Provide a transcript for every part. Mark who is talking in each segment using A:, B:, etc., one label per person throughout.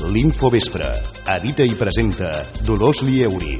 A: L'Infovespre. Edita i presenta Dolors Lieuri.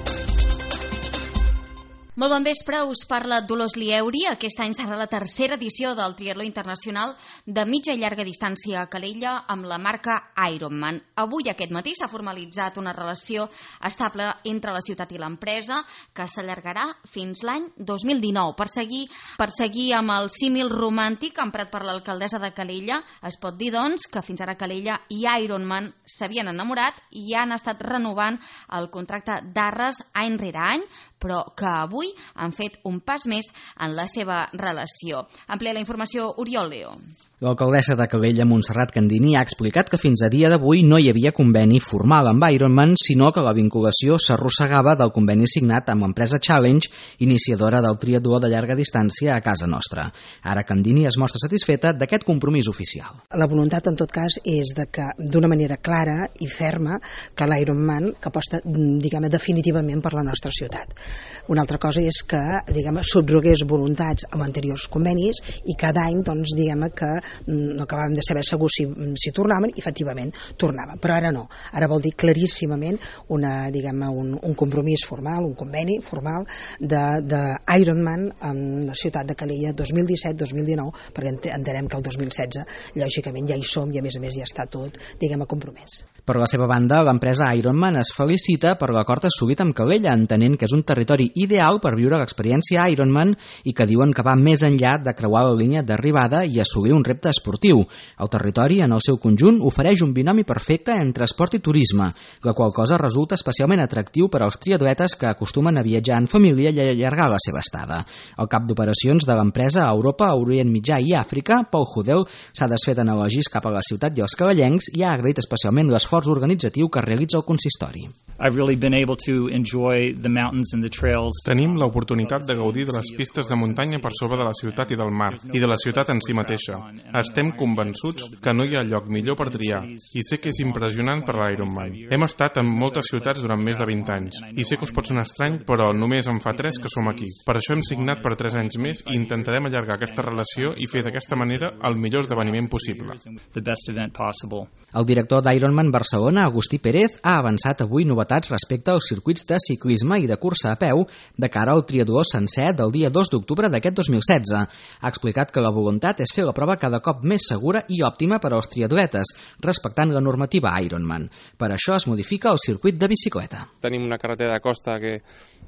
B: Molt bon vespre, us parla Dolors Lieuri. Aquest any serà la tercera edició del Triatló Internacional de mitja i llarga distància a Calella amb la marca Ironman. Avui, aquest matí, s'ha formalitzat una relació estable entre la ciutat i l'empresa que s'allargarà fins l'any 2019. Per seguir amb el símil romàntic emprat per l'alcaldessa de Calella, es pot dir, doncs, que fins ara Calella i Ironman s'havien enamorat i han estat renovant el contracte d'arres any rere any, però que avui han fet un pas més en la seva relació. Amplia la informació Oriol Leo.
C: L'alcaldessa de Calella, Montserrat Candini, ha explicat que fins a dia d'avui no hi havia conveni formal amb Ironman, sinó que la vinculació s'arrossegava del conveni signat amb l'empresa Challenge, iniciadora del triatló de llarga distància a casa nostra. Ara Candini es mostra satisfeta d'aquest compromís oficial.
D: La voluntat, en tot cas, és de que, d'una manera clara i ferma, que l'Ironman que aposta, definitivament per la nostra ciutat. Una altra cosa és que, subrogués voluntats amb anteriors convenis i cada any, que no acabàvem de saber segur si tornaven, i efectivament tornaven, però ara no. Ara vol dir claríssimament un compromís formal, un conveni formal d'Ironman amb la ciutat de Calella 2017-2019, perquè entenem que el 2016 lògicament ja hi som i a més ja està tot compromès.
C: Per la seva banda, l'empresa Ironman es felicita per l'acord assolit amb Calella, entenent que és un territori ideal per viure l'experiència Ironman i que diuen que va més enllà de creuar la línia d'arribada i assolir un repte esportiu. El territori, en el seu conjunt, ofereix un binomi perfecte entre esport i turisme, la qual cosa resulta especialment atractiu per als triatletes que acostumen a viatjar en família i allargar la seva estada. El cap d'operacions de l'empresa a Europa, Orient Mitjà i Àfrica, Pol Judeu, s'ha desfet en elogis cap a la ciutat i els calellencs i ha agraït especialment l'esforç organitzatiu que realitza el consistori.
E: Tenim l'oportunitat de gaudir de les pistes de muntanya per sobre de la ciutat i del mar, i de la ciutat en si mateixa. Estem convençuts que no hi ha lloc millor per triar, i sé que és impressionant per l'Ironman. Hem estat en moltes ciutats durant més de 20 anys, i sé que us pot sonar estrany, però només en fa 3 que som aquí. Per això hem signat per 3 anys més i intentarem allargar aquesta relació i fer d'aquesta manera el millor esdeveniment possible.
C: El director d'Ironman Barcelona, Agustí Pérez, ha avançat avui novetats respecte als circuits de ciclisme i de cursa a peu de cara al triatló sencer del dia 2 d'octubre d'aquest 2016. Ha explicat que la voluntat és fer la prova cada cop més segura i òptima per als triatletes, respectant la normativa Ironman. Per això es modifica el circuit de bicicleta.
F: Tenim una carretera de costa que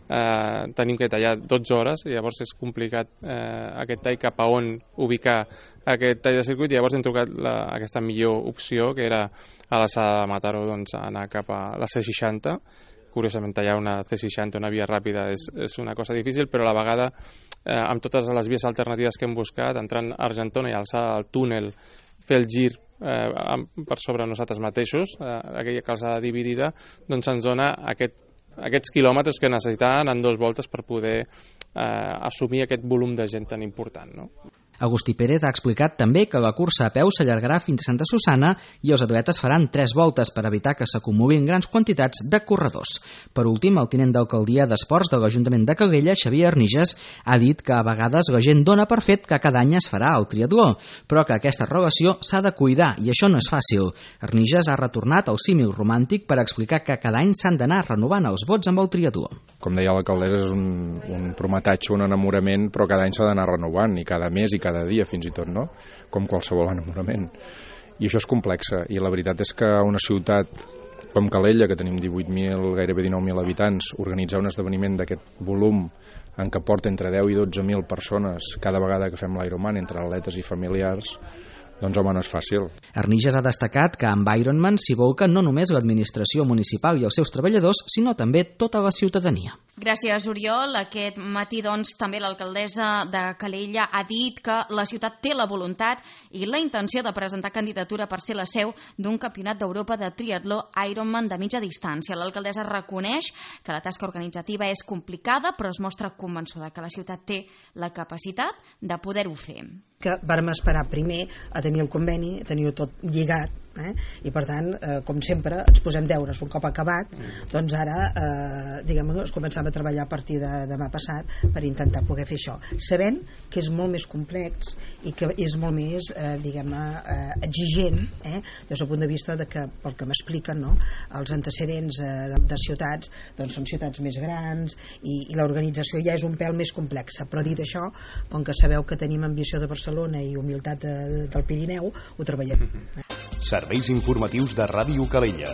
F: tenim que tallar 12 hores, i llavors és complicat aquest tall cap a on ubicar aquest tall de circuit, i llavors hem trucat aquesta millor opció, que era a l'alçada de Mataró, anar cap a la C60. Curiosament, tallar una C60, una via ràpida, és una cosa difícil, però a la vegada, amb totes les vies alternatives que hem buscat, entrant a Argentona i alçar el túnel, fer el gir per sobre nosaltres mateixos, aquella calçada dividida, doncs ens dona aquests quilòmetres que necessitaven en 2 voltes per poder assumir aquest volum de gent tan important, no?
C: Agustí Pérez ha explicat també que la cursa a peu s'allargarà fins a Santa Susanna i els atletes faran 3 voltes per evitar que s'acumulin grans quantitats de corredors. Per últim, el tinent d'alcaldia d'Esports de l'Ajuntament de Calella, Xavier Arniges, ha dit que a vegades la gent dona per fet que cada any es farà el triatló, però que aquesta relació s'ha de cuidar i això no és fàcil. Arniges ha retornat al símil romàntic per explicar que cada any s'han d'anar renovant els vots amb el triatló.
G: Com deia l'alcaldessa, és un prometatge, un enamorament, però cada any s'ha d'anar renovant, i cada mes i cada dia fins i tot, no? Com qualsevol enamorament. I això és complexa, i la veritat és que una ciutat com Calella, que tenim 18.000, gairebé 19.000 habitants, organitzar un esdeveniment d'aquest volum en què porta entre 10 i 12.000 persones cada vegada que fem l'Ironman, entre atletes i familiars, doncs home, no és fàcil.
C: Arniges ha destacat que amb Ironman s'hi volca no només l'administració municipal i els seus treballadors, sinó també tota la ciutadania.
B: Gràcies, Oriol. Aquest matí, també l'alcaldessa de Calella ha dit que la ciutat té la voluntat i la intenció de presentar candidatura per ser la seu d'un campionat d'Europa de triatló Ironman de mitja distància. L'alcaldessa reconeix que la tasca organitzativa és complicada, però es mostra convençuda que la ciutat té la capacitat de poder-ho fer.
D: Que vàrem esperar primer a tenir el conveni, a tenir-ho tot lligat, I per tant, com sempre, ens posem deures un cop acabat, doncs ara es començam a treballar a partir de demà passat per intentar poder fer això, sabent que és molt més complex i que és molt més exigent des del punt de vista de que, pel que m'expliquen, no? Els antecedents de ciutats doncs són ciutats més grans i l'organització ja és un pèl més complexa, però dit això, com que sabeu que tenim ambició de Barcelona i humilitat del Pirineu, ho treballem.
A: Serveis informatius de Ràdio Calella.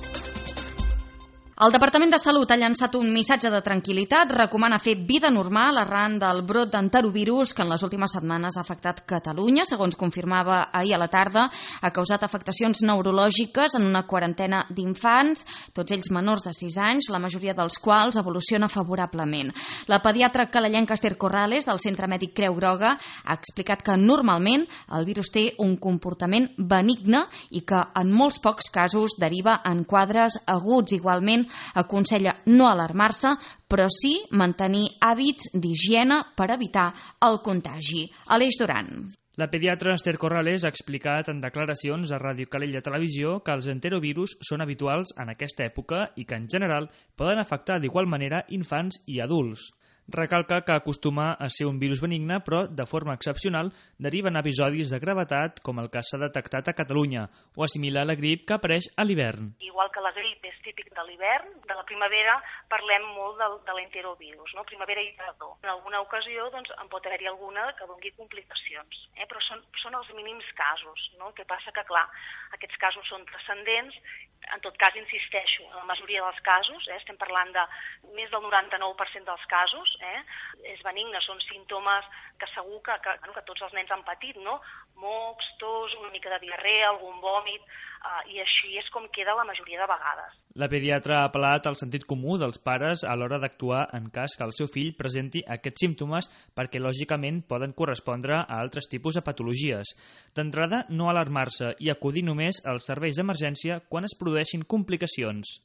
B: El Departament de Salut ha llançat un missatge de tranquil·litat, recomana fer vida normal arran del brot d'enterovirus que en les últimes setmanes ha afectat Catalunya. Segons confirmava ahir a la tarda, ha causat afectacions neurològiques en una quarantena d'infants, tots ells menors de 6 anys, la majoria dels quals evoluciona favorablement. La pediatra calellenca Esther Corrales, del Centre Mèdic Creu Groga, ha explicat que normalment el virus té un comportament benigne i que en molts pocs casos deriva en quadres aguts. Igualment, aconsella no alarmar-se, però sí mantenir hàbits d'higiene per evitar el contagi. Aleix Duran.
H: La pediatra Esther Corrales ha explicat en declaracions a Ràdio Calella Televisió que els enterovirus són habituals en aquesta època i que en general poden afectar d'igual manera infants i adults. Recalca que acostuma a ser un virus benigne, però de forma excepcional deriven episodis de gravetat com el que s'ha detectat a Catalunya o assimila la grip que apareix a l'hivern.
I: Igual que la grip és típic de l'hivern, de la primavera parlem molt de l'enterovirus, no? Primavera i tardor. En alguna ocasió doncs, en pot haver-hi alguna que doni complicacions, però són els mínims casos. No? El que passa que, clar, aquests casos són transcendents. En tot cas, insisteixo, en la majoria dels casos, estem parlant de més del 99% dels casos, és benigne, són símptomes que segur que tots els nens han patit, no? Mocs, tos, una mica de diarrea, algun vòmit, i així és com queda la majoria de vegades.
H: La pediatra ha apel·lat al sentit comú dels pares a l'hora d'actuar en cas que el seu fill presenti aquests símptomes perquè lògicament poden correspondre a altres tipus de patologies. D'entrada, no alarmar-se i acudir només als serveis d'emergència quan es produeixin complicacions.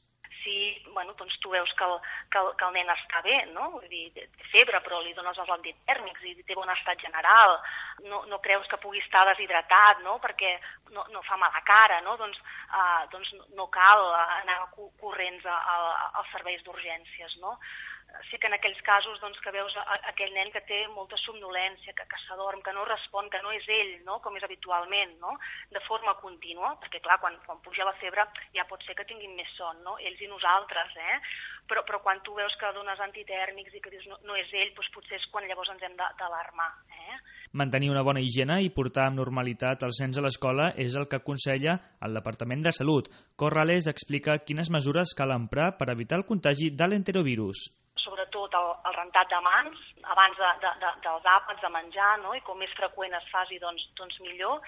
I: Doncs tu veus que el nen està bé, no? Vull dir, té febre, però li dones els antitèrmics i té bon estat general. No creus que pugui estar deshidratat, no? Perquè no fa mala cara, no? Doncs no cal anar corrents als serveis d'urgències, no? Sí que en aquells casos que veus aquell nen que té molta somnolència, que s'adorm, que no respon, que no és ell, no? Com és habitualment, no? De forma contínua, perquè clar, quan puja la febre ja pot ser que tinguin més son, no? Ells i nosaltres, però quan tu veus que dones antitèrmics i que dius no és ell, doncs potser és quan llavors ens hem d'alarmar.
H: Mantenir una bona higiene i portar amb normalitat els nens a l'escola és el que aconsella el Departament de Salut. Corrales explica quines mesures cal emprar per evitar el contagi de l'enterovirus.
I: Sobretot el rentat de mans, abans dels àpats de menjar, no? I com més freqüent es faci, doncs millor.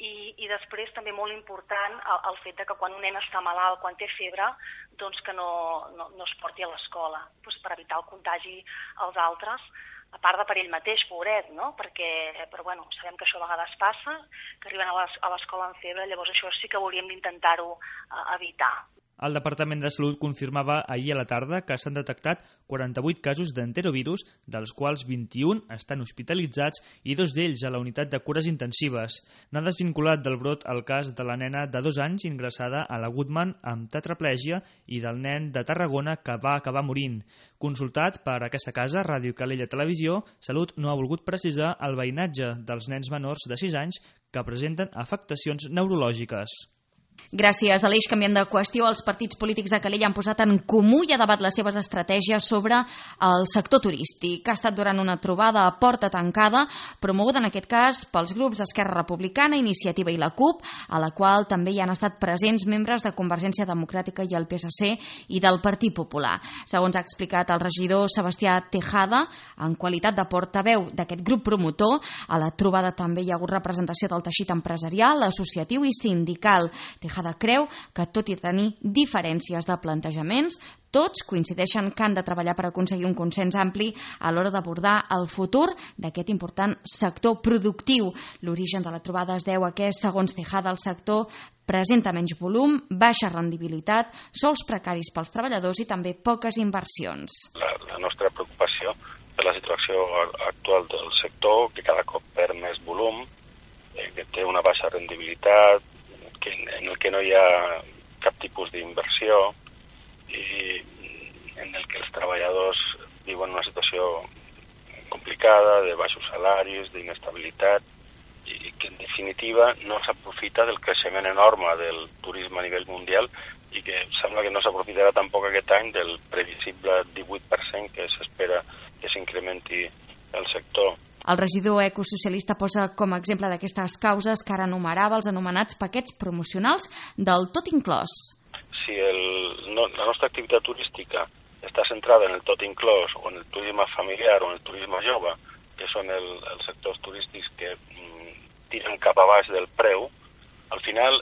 I: I després també molt important el fet que quan un nen està malalt, quan té febre, doncs que no es porti a l'escola, doncs per evitar el contagi als altres, a part de per ell mateix, pobret, no? Però bueno, sabem que això a vegades passa, que arriben a l'escola amb febre, llavors això sí que hauríem d'intentar-ho evitar.
H: El Departament de Salut confirmava ahir a la tarda que s'han detectat 48 casos d'enterovirus, dels quals 21 estan hospitalitzats i 2 d'ells a la unitat de cures intensives. N'ha desvinculat del brot el cas de la nena de 2 anys ingressada a la Goodman amb tetraplègia i del nen de Tarragona que va acabar morint. Consultat per aquesta casa, Ràdio Calella Televisió, Salut no ha volgut precisar el veïnatge dels nens menors de 6 anys que presenten afectacions neurològiques.
B: Gràcies, Aleix. Canviem de qüestió. Els partits polítics de Calella han posat en comú i a debat les seves estratègies sobre el sector turístic. Ha estat durant una trobada a porta tancada, promoguda en aquest cas pels grups Esquerra Republicana, Iniciativa i la CUP, a la qual també hi han estat presents membres de Convergència Democràtica i el PSC i del Partit Popular. Segons ha explicat el regidor Sebastià Tejada, en qualitat de portaveu d'aquest grup promotor, a la trobada també hi ha hagut representació del teixit empresarial, associatiu i sindical. Tejada creu que, tot i tenir diferències de plantejaments, tots coincideixen que han de treballar per aconseguir un consens ampli a l'hora d'abordar el futur d'aquest important sector productiu. L'origen de la trobada es deu a que, segons Tejada, el sector presenta menys volum, baixa rendibilitat, sous precaris pels treballadors i també poques inversions.
J: La nostra preocupació per la situació actual del sector, que cada cop perd més volum, que té una baixa rendibilitat, en el que no hi ha cap tipus d'inversió i en el que els treballadors viuen una situació complicada, de baixos salaris, d'inestabilitat, i que en definitiva no s'aprofita del creixement enorme del turisme a nivell mundial i que sembla que no s'aprofitarà tampoc aquest any del previsible 18% que s'espera que s'incrementi el sector.
B: El regidor ecosocialista posa com a exemple d'aquestes causes que ara enumerava els anomenats paquets promocionals del tot inclòs.
J: Si la nostra activitat turística està centrada en el tot inclòs o en el turisme familiar o en el turisme jove, que són els sectors turístics que tiren cap a baix del preu, al final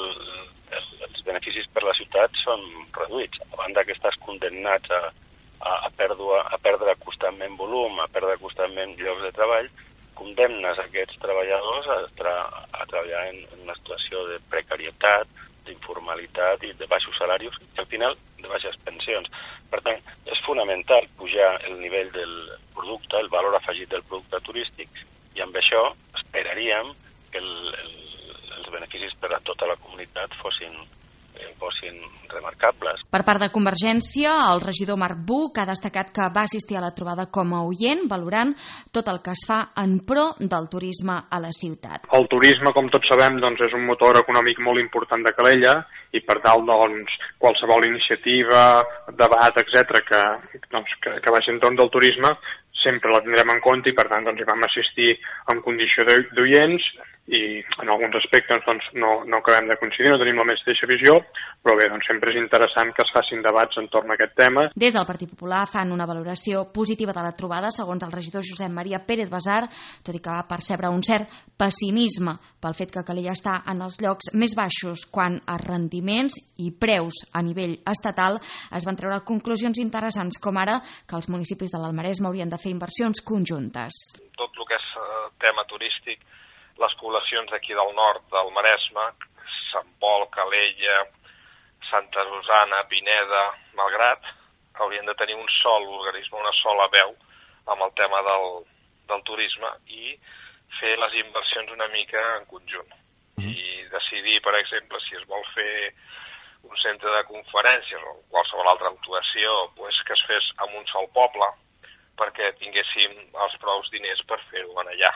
J: els beneficis per la ciutat són reduïts. A banda que estàs condemnats a perdre constantment volum, a perdre constantment llocs de treball, condemnes aquests treballadors a treballar en una situació de precarietat, d'informalitat i de baixos salaris i al final de baixes pensions. Per tant, és fonamental pujar el nivell del producte, el valor afegit del producte turístic i amb això esperaríem que els beneficis per a tota la comunitat fossin remarcables.
B: Per part de Convergència, el regidor Marc Buch ha destacat que va assistir a la trobada com a oient, valorant tot el que es fa en pro del turisme a la ciutat.
F: El turisme, com tots sabem, és un motor econòmic molt important de Calella i per tal, qualsevol iniciativa, debat, etc., que vagi entorn del turisme sempre la tindrem en compte i per tant hi vam assistir en condició d'oients i en alguns aspectes no acabem de coincidir, no tenim la mateixa visió, però bé, sempre és interessant que es facin debats entorn a aquest tema.
B: Des del Partit Popular fan una valoració positiva de la trobada, segons el regidor Josep Maria Pérez Basar, tot i que va percebre un cert pessimisme pel fet que Calella està en els llocs més baixos quan a rendiments i preus a nivell estatal es van treure conclusions interessants, com ara que els municipis de l'Almaresme haurien de fer inversions conjuntes.
K: Tot el que és tema turístic, les poblacions d'aquí del nord del Maresme, Sant Pol, Calella, Santa Susana, Pineda, Malgrat, haurien de tenir un sol organisme, una sola veu amb el tema del turisme i fer les inversions una mica en conjunt. I decidir, per exemple, si es vol fer un centre de conferències o qualsevol altra actuació, que es fes en un sol poble perquè tinguéssim els prous diners per fer-ho allà.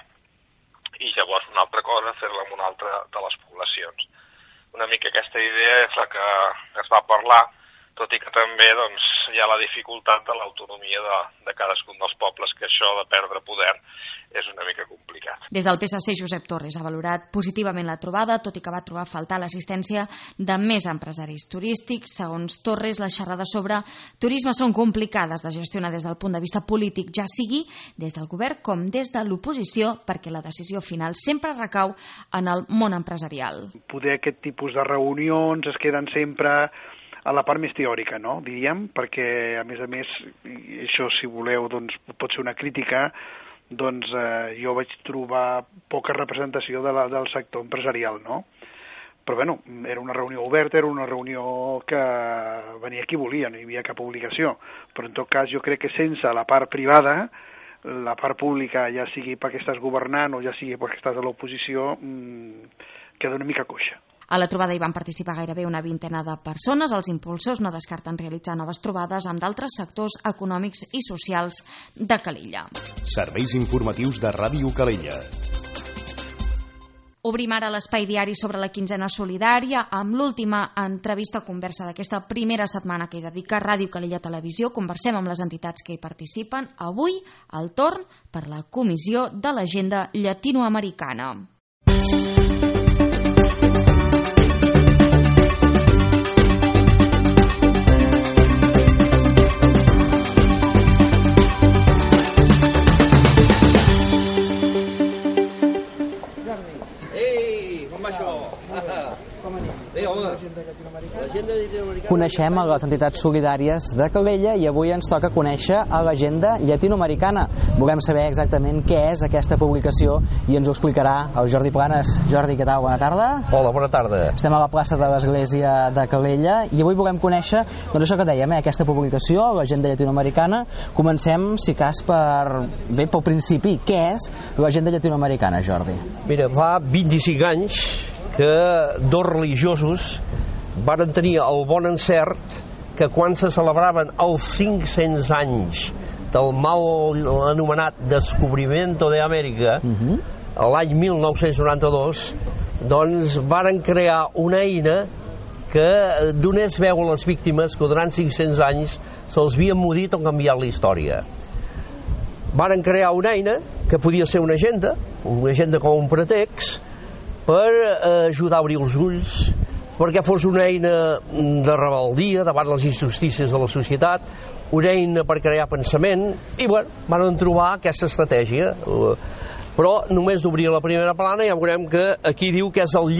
K: I llavors una altra cosa, fer-la en una altra de les poblacions. Una mica aquesta idea és la que es va parlar, tot i que també hi ha la dificultat de l'autonomia de cadascun dels pobles, que això de perdre poder és una mica complicat.
B: Des del PSC, Josep Torres ha valorat positivament la trobada, tot i que va trobar a faltar l'assistència de més empresaris turístics. Segons Torres, les xerrades sobre turisme són complicades de gestionar des del punt de vista polític, ja sigui des del govern com des de l'oposició, perquè la decisió final sempre recau en el món empresarial.
L: Poder aquest tipus de reunions es queden sempre a la part més teòrica, no? Diríem, perquè a més, això, si voleu, pot ser una crítica, jo vaig trobar poca representació del sector empresarial, no? Però, era una reunió oberta, era una reunió que venia qui volia, no hi havia cap obligació. Però, en tot cas, jo crec que sense la part privada, la part pública, ja sigui perquè estàs governant o ja sigui perquè estàs a l'oposició, queda una mica coixa.
B: A la trobada hi van participar gairebé una vintena de persones. Els impulsors no descarten realitzar noves trobades amb d'altres sectors econòmics i socials de Calella.
A: Serveis informatius de Ràdio Calella.
B: Obrim ara l'espai diari sobre la quinzena solidària amb l'última entrevista conversa d'aquesta primera setmana que hi dedica Ràdio Calella Televisió. Conversem amb les entitats que hi participen. Avui, el torn per la Comissió de l'Agenda Llatinoamericana.
C: Coneixem a les entitats solidàries de Calella i avui ens toca conèixer a l'Agenda Llatinoamericana. Volem saber exactament què és aquesta publicació i ens ho explicarà el Jordi Planes. Jordi, què tal? Bona tarda.
M: Hola, bona tarda.
C: Estem a la plaça de l'Església de Calella i avui volem conèixer, això que dèiem, aquesta publicació, l'Agenda Llatinoamericana. Comencem, si cas, pel principi. Què és l'Agenda Llatinoamericana, Jordi?
M: Mira, fa 25 anys que dos religiosos varen tenir el bon encert que quan se celebraven els 500 anys del mal anomenat Descobrimento de Amèrica, l'any 1992, doncs varen crear una eina que donés veu a les víctimes que durant 500 anys se'ls havia mudit o canviat la història. Varen crear una eina que podia ser una agenda com un pretext per ajudar a obrir els ulls, perquè fos una eina de rebeldia davant les injustícies de la societat, una eina per crear pensament, i bueno, van trobar aquesta estratègia. Però només d'obrir la primera plana ja veurem que aquí diu que és el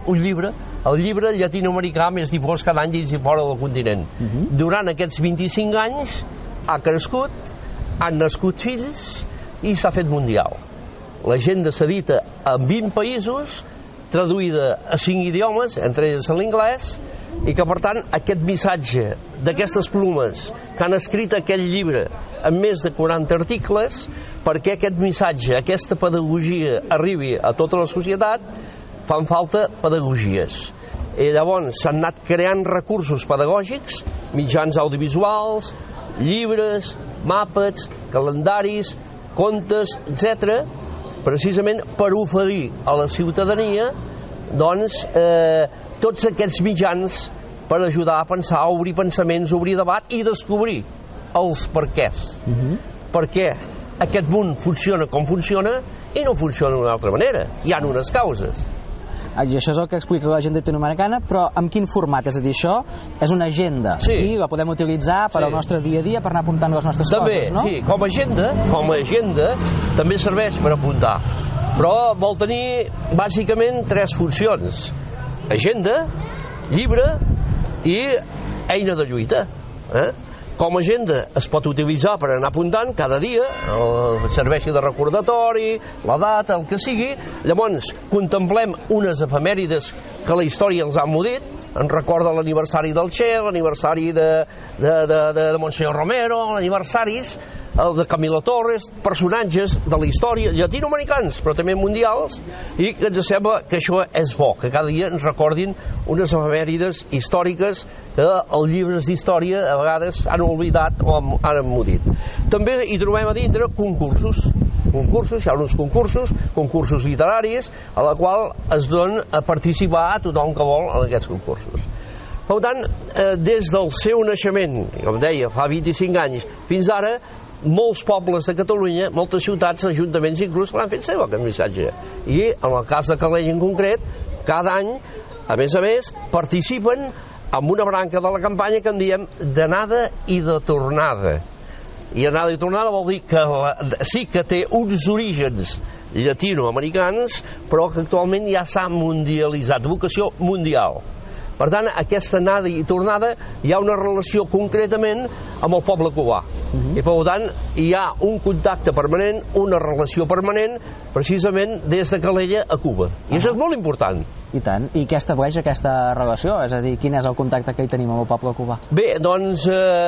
M: llibre llatinoamericà més difós cada any dins i fora del continent. Durant aquests 25 anys ha crescut, han nascut fills i s'ha fet mundial. L'agenda s'edita en 20 països, traduïda a 5 idiomes, entre ells en l'inglès, i que per tant aquest missatge d'aquestes plumes que han escrit aquest llibre en més de 40 articles, perquè aquest missatge, aquesta pedagogia arribi a tota la societat, fan falta pedagogies. I llavors s'han anat creant recursos pedagògics, mitjans audiovisuals, llibres, mapes, calendaris, contes, etc., precisament per oferir a la ciutadania doncs, tots aquests mitjans per ajudar a pensar, a obrir pensaments, a obrir debat i descobrir els perquès. Per què aquest món funciona com funciona i no funciona d'una altra manera. Hi ha unes causes.
C: I això és el que explica l'agenda llatinoamericana, però amb quin format? És a dir, això és una agenda i la podem utilitzar per al nostre dia a dia, per anar apuntant les nostres coses, no?
M: Sí, com a agenda també serveix per apuntar, però vol tenir bàsicament 3 funcions: agenda, llibre i eina de lluita. Com a agenda es pot utilitzar per anar apuntant cada dia, serveixi de recordatori, la data, el que sigui. Llavors contemplem unes efemèrides que la història els ha mudit, ens recorda l'aniversari del Che, l'aniversari de Monsenyor Romero, l'aniversaris de Camilo Torres, personatges de la història llatinoamericans, però també mundials, i que ens sembla que això és bo, que cada dia ens recordin unes efemèrides històriques que els llibres d'història a vegades han oblidat o han emmudit. També hi trobem a dintre concursos, hi ha uns concursos literaris, a la qual es dona a participar a tothom que vol en aquests concursos. Per tant, des del seu naixement, com deia, fa 25 anys, fins ara, molts pobles de Catalunya, moltes ciutats, ajuntaments inclús, l'han fet seu aquest missatge. I en el cas de Calella en concret, cada any, a més, participen en una branca de la campanya que en diem d'anada i de tornada. I anada i tornada vol dir que sí que té uns orígens llatinoamericans, però que actualment ja s'ha mundialitzat, vocació mundial. Per tant, aquesta anada i tornada hi ha una relació concretament amb el poble cubà. I per tant, hi ha un contacte permanent, una relació permanent, precisament des de Calella a Cuba. I això és molt important.
C: I tant. I què estableix aquesta relació? És a dir, quin és el contacte que hi tenim amb el poble cubà?
M: Bé, doncs,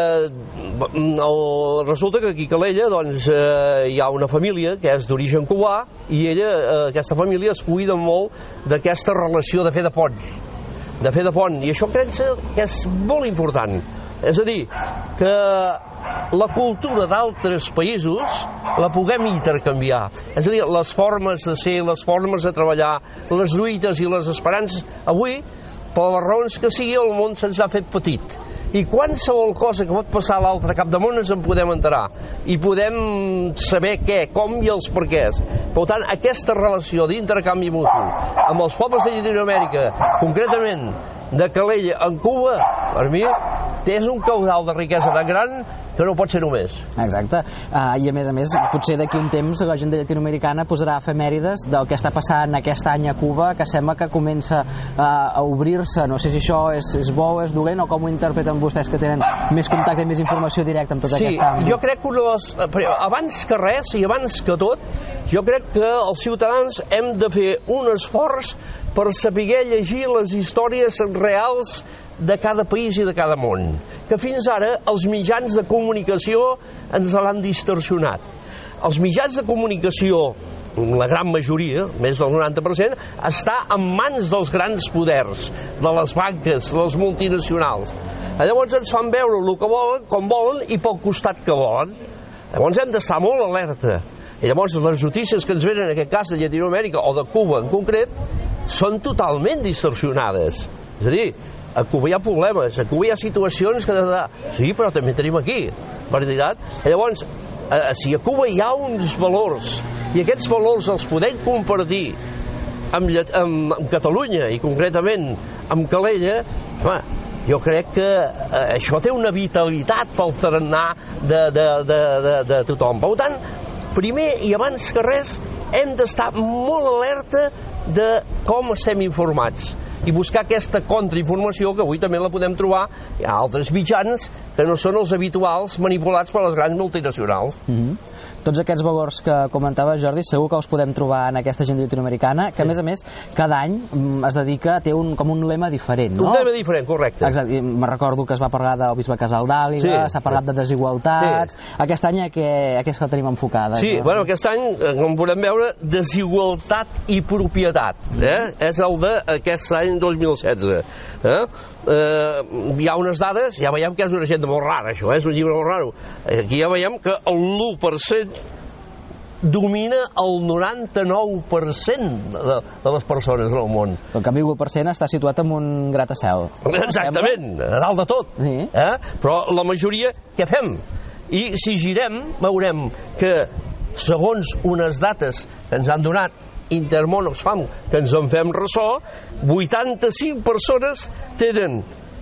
M: resulta que aquí a Calella hi ha una família que és d'origen cubà i aquesta família es cuida molt d'aquesta relació de fer de pont. I això crec que és molt important. És a dir, que la cultura d'altres països la puguem intercanviar. És a dir, les formes de ser, les formes de treballar, les lluites i les esperances. Avui, per les raons que sigui, el món se'ns ha fet petit. I qualsevol cosa que pot passar a l'altre cap de món ens en podem enterar. I podem saber què, com i els perquès. Per tant, aquesta relació d'intercanvi mutu amb els pobles de Llatinoamèrica, concretament de Calella en Cuba, per mi, és un caudal de riquesa tan gran que no pot ser només.
C: Exacte. I a més, potser d'aquí un temps l'agenda llatinoamericana posarà efemèrides del que està passant aquest any a Cuba, que sembla que comença a obrir-se. No sé si això és bo o és dolent, o com ho interpreten vostès, que tenen més contacte i més informació directa amb tot aquest àmbit.
M: Sí, jo crec que abans que res i abans que tot, jo crec que els ciutadans hem de fer un esforç per saber llegir les històries reals de cada país i de cada món, que fins ara els mitjans de comunicació ens l'han distorsionat. Els mitjans de comunicació, la gran majoria, més del 90%, està en mans dels grans poders, de les banques, de les multinacionals. Llavors ens fan veure el que volen, com volen i pel costat que volen. Llavors hem d'estar molt alerta. I llavors les notícies que ens venen, en aquest cas de Llatinoamèrica o de Cuba en concret, són totalment distorsionades. És a dir, a Cuba hi ha problemes, a Cuba hi ha situacions que... Sí, però també tenim aquí, veritat? I llavors, si a Cuba hi ha uns valors i aquests valors els podem compartir amb Catalunya i concretament amb Calella, home, jo crec que això té una vitalitat pel tarannà de tothom. Per tant, primer i abans que res hem d'estar molt alerta de com estem informats i buscar aquesta contrainformació que avui també la podem trobar a altres mitjans que no són els habituals manipulats per les grans multinacionals.
C: Tots aquests valors que comentava Jordi segur que els podem trobar en aquesta agenda llatinoamericana, que a més cada any es dedica, té com un lema diferent, no?
M: Un lema diferent, correcte.
C: Exacte, me recordo que es va parlar del bisbe Casal d'Àliga, s'ha parlat de desigualtats, aquest any a què és que la tenim enfocada?
M: Sí, bueno, aquest any, com podem veure, desigualtat i propietat, és el d'aquest any 2016. Hi ha unes dades, ja veiem que és una agenda molt rara, això, és un llibre molt raro. Aquí ja veiem que el 1% domina el 99% de les persones del món.
C: En canvi, el 1% està situat en un gratacel.
M: Exactament, a dalt de tot. Però la majoria, què fem? I si girem, veurem que, segons unes dates que ens han donat Intermón Oxfam, que ens en fem ressò, 85 persones tenen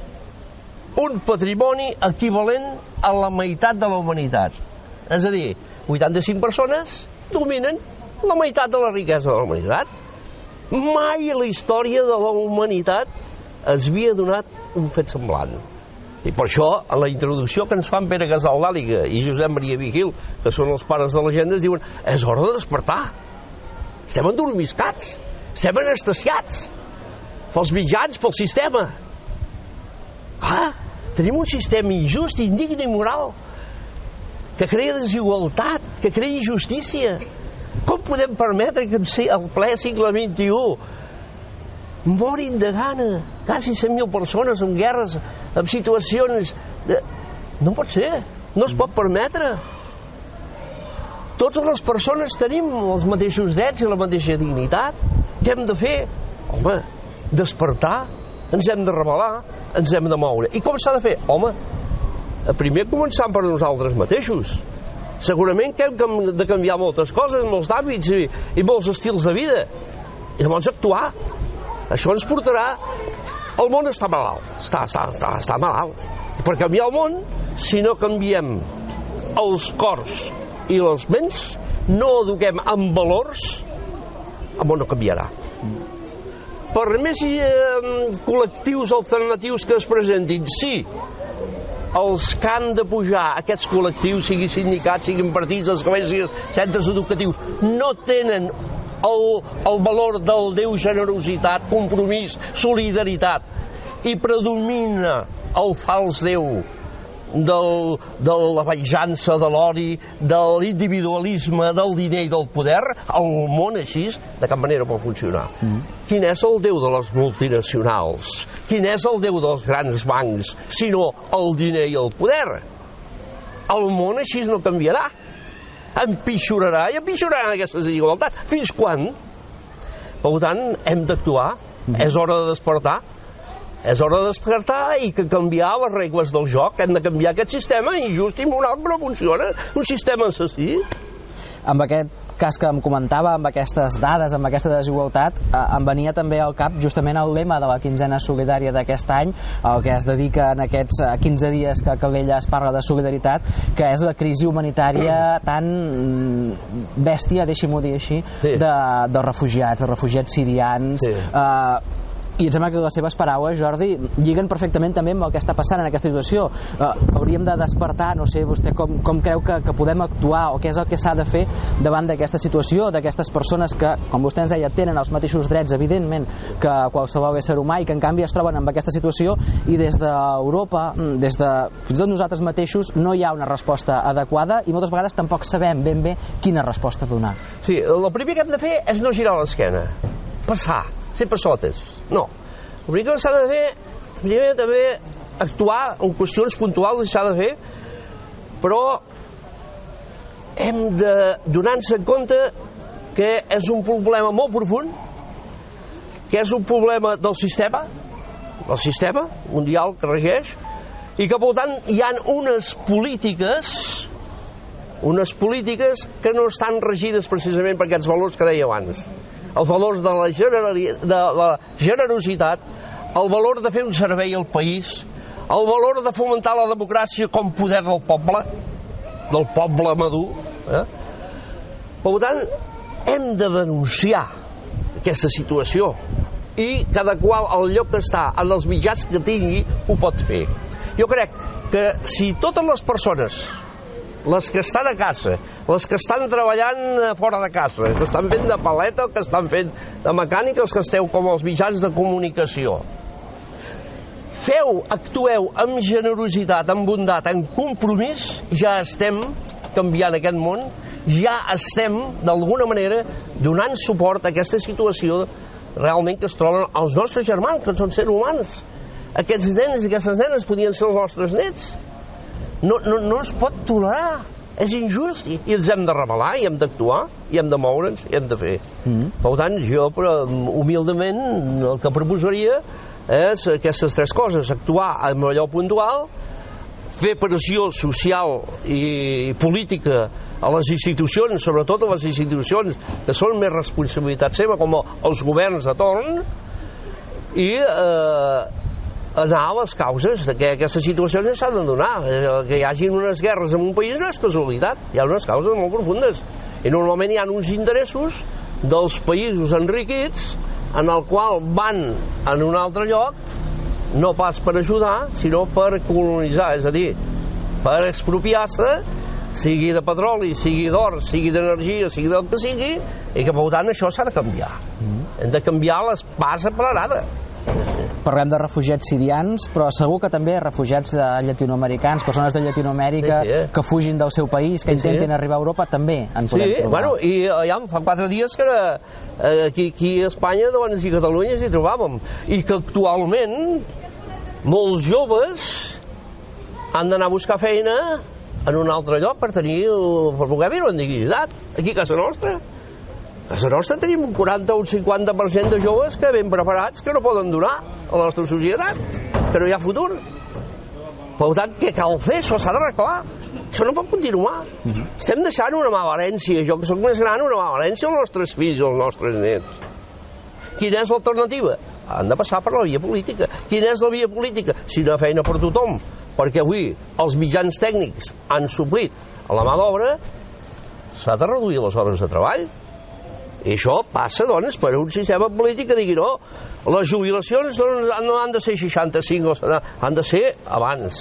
M: un patrimoni equivalent a la meitat de la humanitat. És a dir, 85 persones dominen la meitat de la riquesa de la humanitat. Mai a la història de la humanitat es havia donat un fet semblant. I per això, a la introducció que ens fan Pere Casal d'Àliga i Josep Maria Vigil, que són els pares de l'agenda, diuen: és hora de despertar. Estem endormiscats, estem anestesiats pels mitjans, pel sistema. Tenim un sistema injust, indigne i moral que crea desigualtat, que crea injustícia. Com podem permetre que al ple segle XXI morin de gana quasi 100.000 persones en guerres, en situacions No pot ser, no es pot permetre. Totes les persones tenim els mateixos drets i la mateixa dignitat. Què hem de fer? Home, despertar, ens hem de rebel·lar, ens hem de moure. I com s'ha de fer? Home, primer començant per nosaltres mateixos. Segurament que hem de canviar moltes coses, molts hàbits i molts estils de vida. I llavors actuar. Això ens portarà... El món està malalt, està malalt. I per canviar el món, si no canviem els cors i les ments, no eduquem en valors, el món no canviarà. Per més col·lectius alternatius que es presentin, sí, els que han de pujar aquests col·lectius, siguin sindicats, siguin partits, esglésies, centres educatius, no tenen el valor del Déu generositat, compromís, solidaritat, i predomina el fals Déu de la venjança, de l'odi, de l'individualisme, del diner i del poder, el món així de cap manera pot funcionar. Quin és el Déu de les multinacionals? Quin és el Déu dels grans bancs, sinó el diner i el poder? El món així no canviarà. Empitjorarà i empitjoraran aquestes desigualtats. Fins quan? Per tant, hem d'actuar. És hora de despertar. És hora de despertar i canviar les regles del joc. Hem de canviar aquest sistema injust i moral que no funciona. Un sistema assassí.
C: Amb aquest cas que em comentava, amb aquestes dades, amb aquesta desigualtat, em venia també al cap justament el lema de la quinzena solidària d'aquest any, el que es dedica en aquests 15 dies que a Calella es parla de solidaritat, que és la crisi humanitària tan bèstia, deixi-m'ho dir així, de refugiats sirians. I em sembla que les seves paraules, Jordi, lliguen perfectament també amb el que està passant en aquesta situació. Hauríem de despertar, no sé, vostè com creu que podem actuar o què és el que s'ha de fer davant d'aquesta situació, d'aquestes persones que, com vostè ens deia, tenen els mateixos drets, evidentment, que qualsevol ésser humà i que en canvi es troben en aquesta situació i des d'Europa, des de fins i tot nosaltres mateixos, no hi ha una resposta adequada i moltes vegades tampoc sabem ben bé quina resposta donar.
M: Sí, el primer que hem de fer és no girar l'esquena, passar, ser passotes. No. El primer que s'ha de fer, primer també actuar en qüestions puntuals s'ha de fer, però hem de donar-nos compte que és un problema molt profund, que és un problema del sistema mundial que regeix, i que per tant hi ha unes polítiques que no estan regides precisament per aquests valors que deia abans. Els valors de la generositat, el valor de fer un servei al país, el valor de fomentar la democràcia com poder del poble madur. Per tant, hem de denunciar aquesta situació i cada qual al lloc que està, en els mitjans que tingui, ho pot fer. Jo crec que si totes les persones, les que estan a casa, les que estan treballant fora de casa, que estan fent de paleta, que estan fent de mecànica, els que esteu com els mitjans de comunicació, actueu amb generositat, amb bondat, amb compromís, ja estem canviant aquest món, ja estem, d'alguna manera, donant suport a aquesta situació realment que es troben els nostres germans, que són sers humans. Aquests nens i aquestes nenes podien ser els nostres nets. No es pot tolerar, és injust i ens hem de rebel·lar i hem d'actuar i hem de moure'ns i hem de fer. Per tant, jo humilment el que proposaria és aquestes tres coses: actuar amb allò puntual, fer pressió social i política a les institucions, sobretot a les institucions que són més responsabilitat seva, com els governs de torn, i anar a les causes de que aquestes situacions no s'han de donar. Que hi hagi unes guerres en un país no és casualitat, hi ha unes causes molt profundes i normalment hi ha uns interessos dels països enriquits en el qual van en un altre lloc no pas per ajudar sinó per colonitzar, és a dir, per expropiar-se, sigui de petroli, sigui d'or, sigui d'energia, sigui del que sigui, i que per tant això s'ha de canviar. Hem de canviar l'espasa parada.
C: Parlem de refugiats sirians, però segur que també refugiats llatinoamericans, persones de Llatinoamèrica que fugin del seu país, que intentin arribar a Europa, també en podem trobar.
M: Bueno, i ja fa 4 dies que aquí a Espanya i a Catalunya ens hi trobàvem, i que actualment molts joves han d'anar a buscar feina en un altre lloc per poder viure amb dignitat, aquí a casa nostra. A casa nostra tenim un 40 o un 50% de joves que ben preparats que no poden donar a la nostra societat, que no hi ha futur. Per tant, què cal fer? Això s'ha d'arreglar. Això no pot continuar. Estem deixant una mala herència, jo que soc més gran, una mala herència als nostres fills i als nostres nets. Quina és l'alternativa? Han de passar per la via política. Quina és la via política? Si no hi ha feina per tothom, perquè avui els mitjans tècnics han suplit a la mà d'obra, s'ha de reduir les hores de treball. I això passa, doncs, per un sistema polític que digui no, les jubilacions no han de ser 65 o 70, han de ser abans.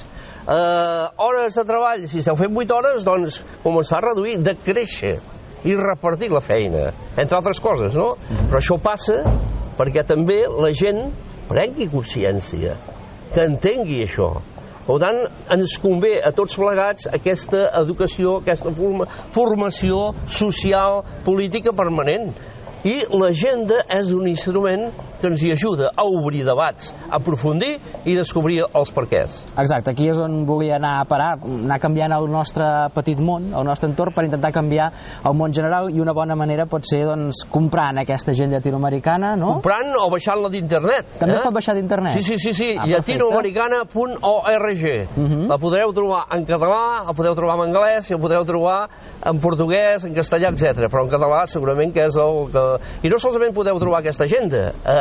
M: Hores de treball, si esteu fent 8 hores, doncs començar a reduir, de créixer i repartir la feina, entre altres coses, no? Però això passa perquè també la gent prengui consciència, que entengui això. Per tant, ens convé a tots plegats aquesta educació, aquesta formació social, política permanent. I l'agenda és un instrument que ens hi ajuda a obrir debats, a aprofundir i descobrir els perquès.
C: Exacte, aquí és on volia anar a parar, anar canviant el nostre petit món, el nostre entorn, per intentar canviar el món general, i una bona manera pot ser doncs, comprant aquesta gent llatinoamericana, no?
M: Comprant o baixant-la d'internet.
C: També es pot baixar d'internet?
M: Sí, llatinoamericana.org. La podreu trobar en català, la podeu trobar en anglès, la podreu trobar en portuguès, en castellà, etc. Però en català segurament que és el que... I no solament podeu trobar aquesta agenda a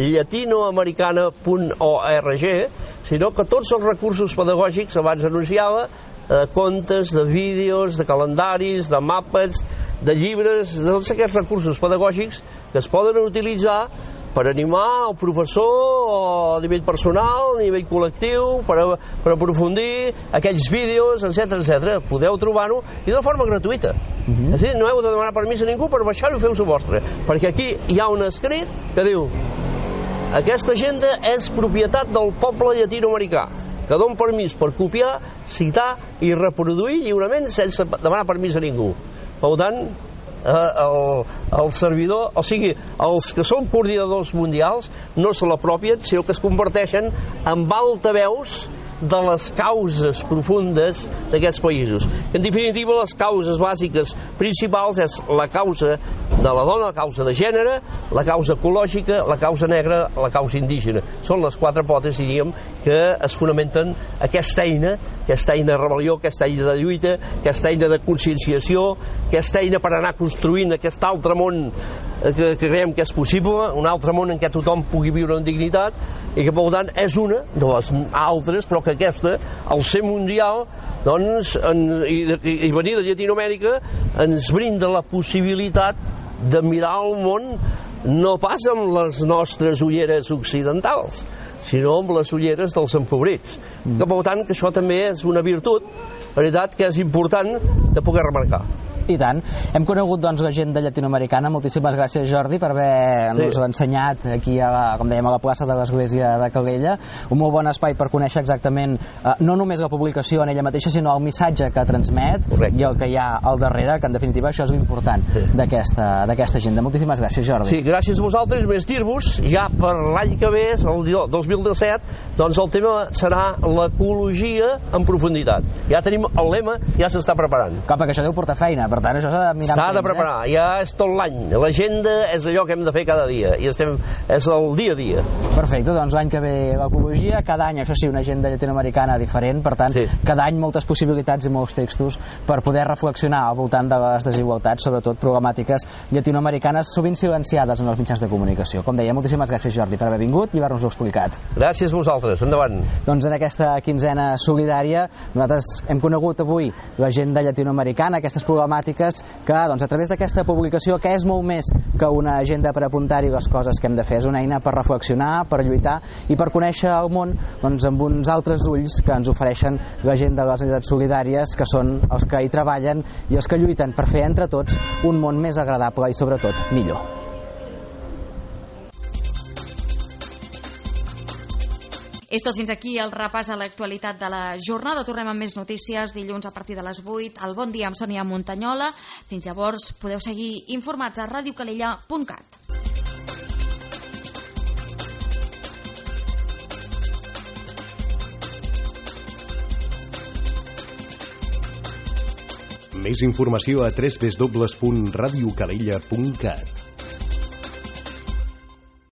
M: llatinoamericana.org, sinó que tots els recursos pedagògics, abans anunciava, de contes, de vídeos, de calendaris, de mapes, de llibres, de tots aquests recursos pedagògics que es poden utilitzar per animar el professor a nivell personal, a nivell col·lectiu, per aprofundir aquells vídeos, etc. Podeu trobar-ho i de forma gratuïta. És a dir, no heu de demanar permís a ningú per baixar-ho i fer-ho vostre, perquè aquí hi ha un escrit que diu: aquesta agenda és propietat del poble llatinoamericà, que dona permís per copiar, citar i reproduir lliurement sense demanar permís a ningú. Per tant, el servidor, o sigui, els que són coordinadors mundials no se l'apropien, sinó que es converteixen en altaveus de les causes profundes d'aquests països. En definitiva, les causes bàsiques principals és la causa de la dona, la causa de gènere, la causa ecològica, la causa negra, la causa indígena. Són les quatre potes, diríem, que es fonamenten aquesta eina de rebel·lió, aquesta eina de lluita, aquesta eina de conscienciació, aquesta eina per anar construint aquest altre món que creiem que és possible, un altre món en què tothom pugui viure amb dignitat, i que per tant és una de les altres, però que aquesta, al ser mundial, doncs, i venir de Llatinoamèrica, ens brinda la possibilitat de mirar el món no pas amb les nostres ulleres occidentals, sinó amb les ulleres dels empobrits. Que per tant que això també és una virtut, veritat, que és important de poder remarcar.
C: I tant. Hem conegut doncs l'agenda llatinoamericana. Moltíssimes gràcies, Jordi, per haver-nos ensenyat aquí, com dèiem, a la plaça de l'Església de Calella. Un molt bon espai per conèixer exactament no només la publicació en ella mateixa, sinó el missatge que transmet i el que hi ha al darrere, que en definitiva això és l'important d'aquesta agenda. Moltíssimes gràcies, Jordi.
M: Sí, gràcies a vosaltres. Més dir-vos, ja per l'any que ve, el 2017, doncs el tema serà l'ecologia en profunditat. Ja tenim el lema, ja s'està preparant.
C: Clar, perquè això deu portar feina, per tant això s'ha de mirar.
M: S'ha de preparar, ja és tot l'any. L'agenda és allò que hem de fer cada dia, i és el dia a dia.
C: Perfecte, doncs l'any que ve l'ecologia, cada any, això sí, una agenda llatinoamericana diferent, per tant, cada any moltes possibilitats i molts textos per poder reflexionar al voltant de les desigualtats, sobretot problemàtiques llatinoamericanes, sovint silenciades en els mitjans de comunicació. Com deia, moltíssimes gràcies, Jordi, per haver vingut i haver-nos-ho explicat.
M: Gràcies a vosaltres, endavant.
C: Doncs en aquesta quinzena solidària nosaltres hem conegut avui l'agenda llatinoamericana, aquestes problemàtiques que, doncs, a través d'aquesta publicació, que és molt més que una agenda per apuntar-hi les coses que hem de fer, és una eina per reflexionar, per lluitar i per conèixer el món, doncs, amb uns altres ulls que ens ofereixen l'agenda de les entitats solidàries, que són els que hi treballen i els que lluiten per fer entre tots un món més agradable i, sobretot, millor.
B: És tot fins aquí el repàs a l'actualitat de la jornada. Tornem amb més notícies dilluns a partir de les 8. El Bon Dia amb Sònia Montanyola. Fins llavors podeu seguir informats a radiocalella.cat.
A: Més informació a www.radiocalella.cat.